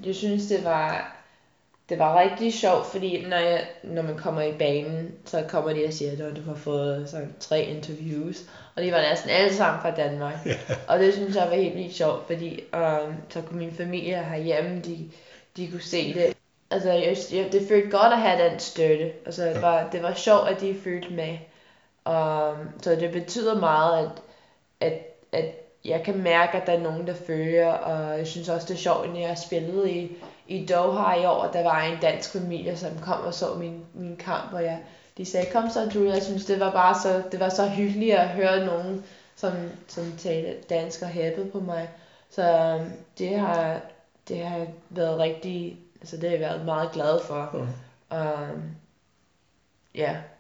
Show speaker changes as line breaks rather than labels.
jeg synes, det var rigtig sjovt, fordi når man kommer i banen, så kommer de og siger, at du har fået sådan 3 interviews, og de var næsten alle sammen fra Danmark. Og det synes jeg var helt vildt sjovt, fordi så kunne min familie herhjemme, de kunne se det. Altså, det følte godt at have den støtte. Altså, det var sjovt, at de følte med. Så det betyder meget, at jeg kan mærke, at der er nogen, der følger, og jeg synes også, det er sjovt, når jeg spillede i Doha i år, og der var en dansk familie, som kom og så min kamp, og de sagde, kom så du, jeg synes, det var så hyggeligt at høre nogen, som talte dansk og hæppede på mig. Så det har været rigtig, altså det har jeg været meget glad for. Ja.